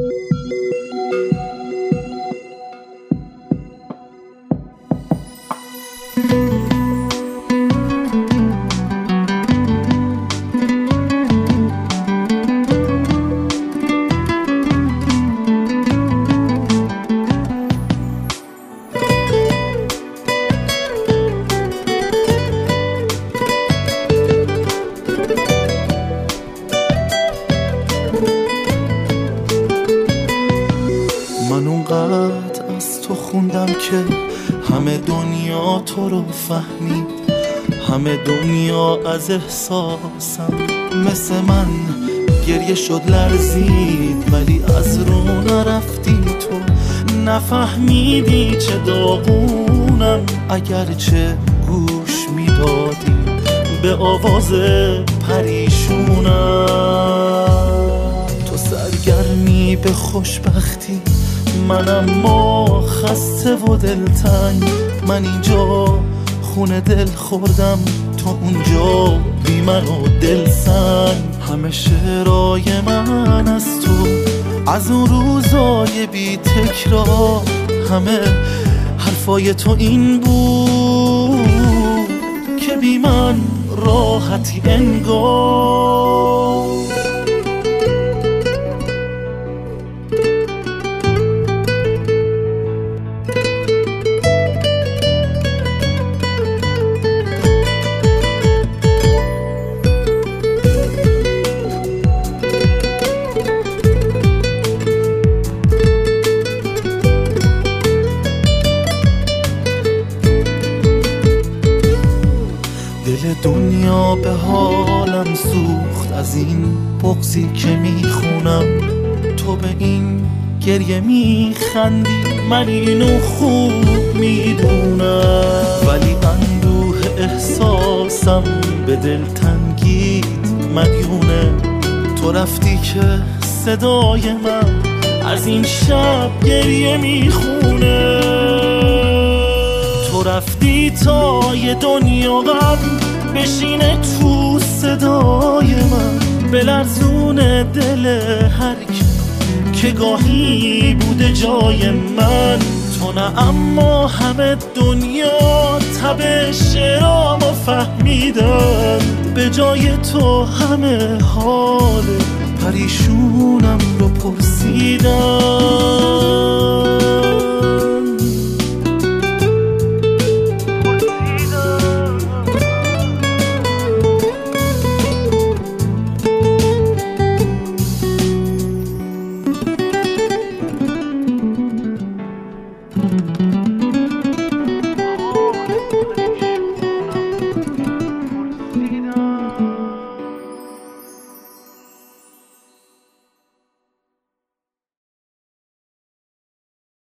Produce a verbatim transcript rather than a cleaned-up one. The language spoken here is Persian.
من اونقدر از تو خوندم که همه دنیا تو رو فهمید، همه دنیا از احساسم مثل من گریه شد لرزید، ولی از رو نرفتی تو، نفهمیدی چه داغونم. اگرچه گوش میدادی به آواز پریشونم، تو سرگرمی به خوشبختی، من اما خسته و دلتنگ. من اینجا خونه دل خوردم، تو اونجا بی من و دل سنگ. همه شعرهای من از تو، از اون روزای بی تکرار، همه حرفای تو این بود که بی من راحتی انگار. دل دنیا به حالم سوخت از این بغضی که میخونم. تو به این گریه میخندی، من اینو خوب میدونم، ولی اندوه احساسم به دل تنگید مدیونه. تو رفتی که صدای من از این شب گریه میخونه. تو رفتی تا یه دنیا غم بشینه تو صدای من، بلرزون دل هر کی که گاهی بوده جای من. تو نه اما همه دنیا تب شعرامو فهمیدن، به جای تو همه حال پریشونم رو پرسیدن. Thank you.